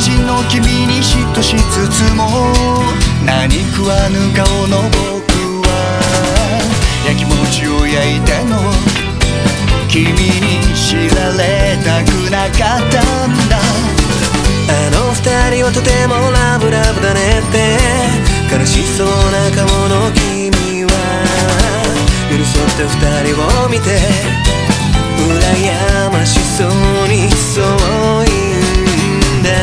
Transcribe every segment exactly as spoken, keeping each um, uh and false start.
人の君に嫉妬しつつも何食わぬ顔の僕はやきもちを焼いても君に知られたくなかったんだ。 あの二人はとてもラブラブだねって悲しそうな顔の君は寄り添った二人を見て羨ましそうにそう言うんだ。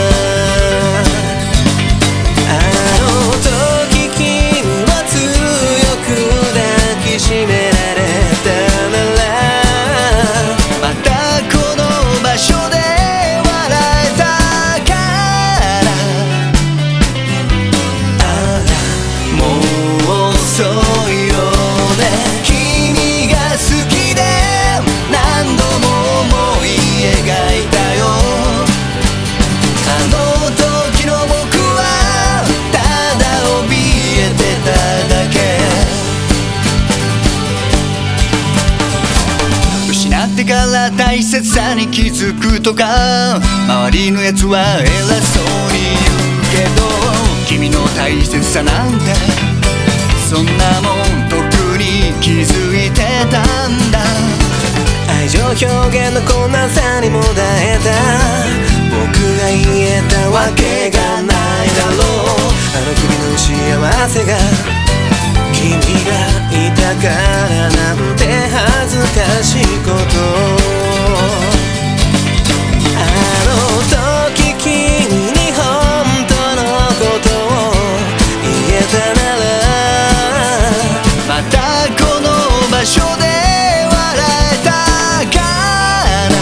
あの時君は強く抱きしめられたならまたこの場所で笑えたからああもう遅いよね。君が好きで何度も思い描いたよ。あの時の僕はただ怯えてただけ。失ってから大切さに気づくとか周りのやつは偉そうに言うけど君の大切さなんてそんなもんとっくに気づいてたんだ。 愛情表現の困難さにもだえた僕が言えたわけがないだろう。あの君の幸せが君がいたからなんて恥ずかしいことあの時君に本当のことを言えたならまたこの場所で笑えたから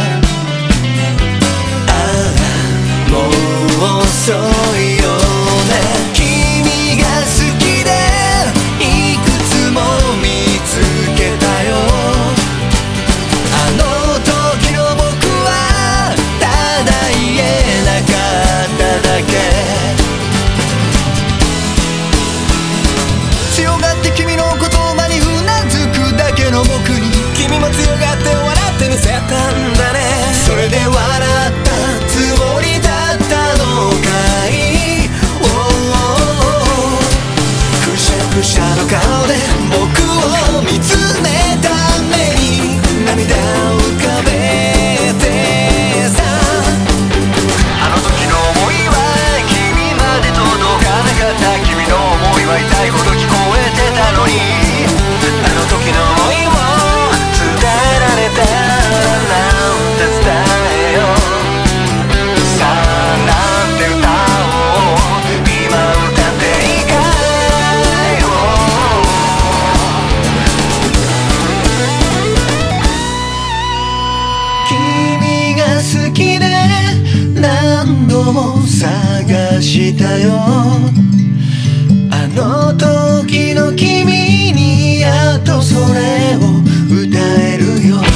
ああもう遅いよね。君が好きでいくつも見つけたよ。あの時の僕はただ言えなかっただけ。強がって君の言葉にうなずくだけの僕に君も強がって笑ってみせたんだね。 それで笑ったつもりだったのかい。おおくしゃくしゃの顔で僕を見つめた目に涙を浮かべてさ。あの時の想いは君まで届かなかった。君の想いは痛いほど聞こえてたのにあの時の想いを伝えられたらなんて伝えよう。さあなんて歌おう今歌っていいかよ。君が好きで何度も探したよ。あの時の君にやっとそれを歌えるよ。